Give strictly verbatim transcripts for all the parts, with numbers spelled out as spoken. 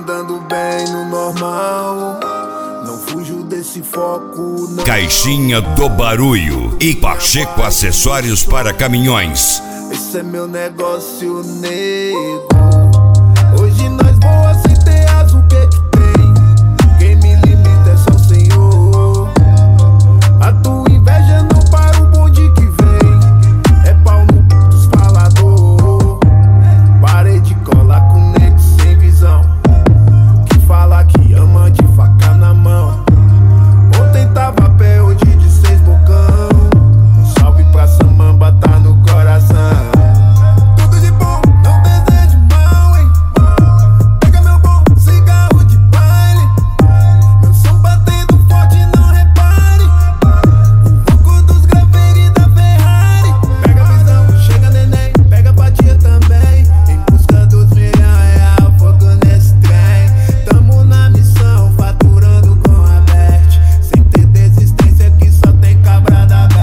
andando bem no normal, não fujo desse foco, não. Caixinha do Barulho e Pacheco Acessórios para Caminhões. Esse é meu negócio, nego. Hoje nós voa sem ter asa, o que que tem? Quem me limita é só o Senhor. A tua inveja não para o bonde que vem. É pau no c... dos falador. Parei de colar com nego sem visão, que fala que ama de faca na mão. Ontem tava a pé, hoje de seis bocão. Um salve pra Samamba, tá no coração. Tudo de bom, não desejo mal, hein? Pega meu bom cigarro de baile. Meu som batendo forte, não repare. O louco dos graveiros da Ferrari. Pega a visão, chega neném, pega a fatia também. Em busca dos milhão real, fogo nesse trem. Tamo na missão, faturando com a Bert. Sem ter desistência que só tem cabra da Best.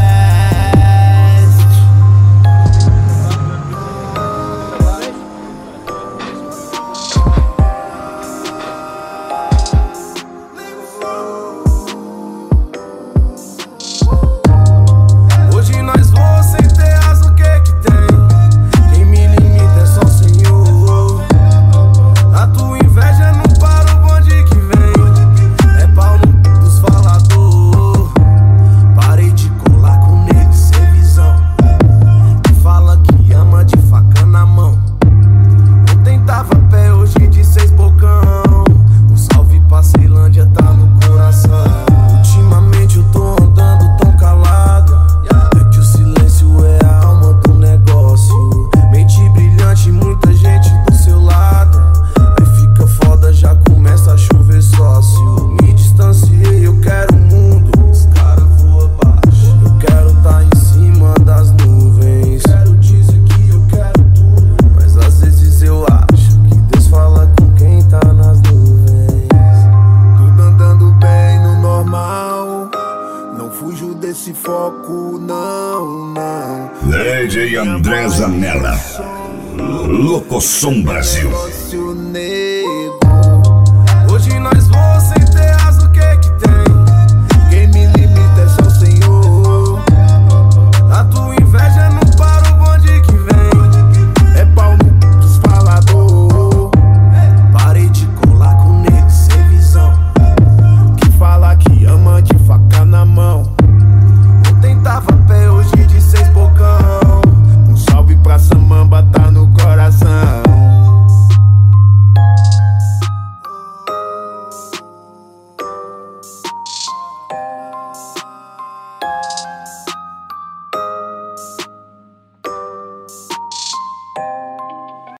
Hoje nós voamos sem ter asa, o que que tem? Quem me limita é só o Senhor. A tua inveja não para o bonde que vem. É pau no c... dos falador. Parei de colar com nego sem visão, que fala que ama de faca na mão. Ontem tava a pé, hoje de seis bocão. Um salve pra Ceilândia, tá no coração. Ultimamente eu tô andando tão calado, é que o silêncio é a alma do negócio. Mente brilhante, muita gente do seu lado. Aí fica foda, já começa a chover sócio. Me distanciei, eu quero o mundo, os cara voam baixo. Eu quero tá em cima das nuvens. Quero dizer que eu quero tudo, mas às vezes eu acho que Deus fala com quem tá nas nuvens. Tudo andando bem no normal, não fujo desse foco, não, não. D J André Zanella, Locosom Brasil.